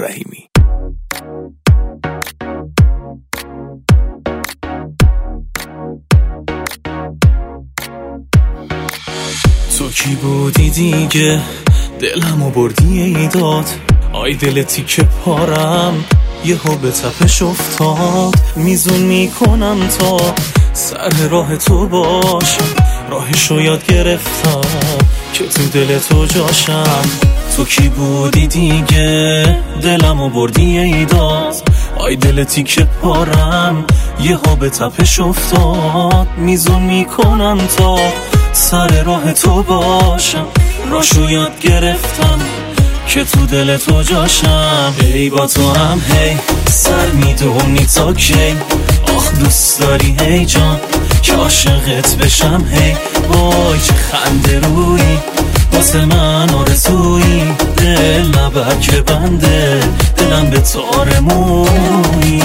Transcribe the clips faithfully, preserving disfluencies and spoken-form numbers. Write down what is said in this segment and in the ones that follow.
رحیمی. تو کی بودی دیگه دلمو بردی ایداد، آی دل تیکه پارم یهو به تپش افتاد. میزون میکنم تا سر راه تو باشم، راهشو یاد گرفتم که تو دل تو جاشم. تو کی بودی دیگه دلمو بردی ایداد، آی دل تیکه پارم یهو به تپش افتاد. میزون میکنم تا سر راه تو باشم، راهشو یاد گرفتم که تو دل تو جاشم. ای با تو هم هی سر میدونی تا کی، آخ دوست داری هی جان که عاشقت بشم هی. وای چه خنده رویی واسه من آرزویی، دل نبر که بنده دلم به تار مویی.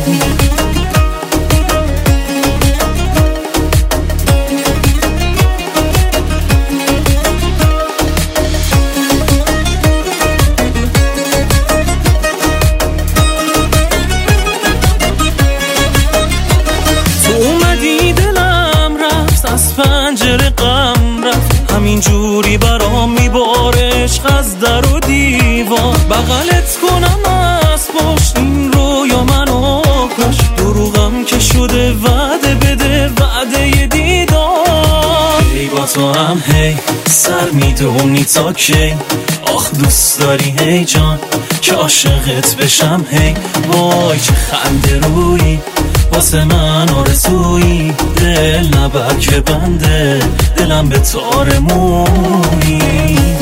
پنجره غم رفت همین جوری برام میباره عشق از در و دیوار. بغلت کنم از پشت این رویا منو کش، دروغم که شده وعده بده وعده دیدار. ای با تو هم هی سر میدونی تا کی، آخ دوست داری هی جان که عاشقت بشم هی. وای چه خنده رویی واسه من آرزویی، دل نبر که بنده دلم به تار مویی.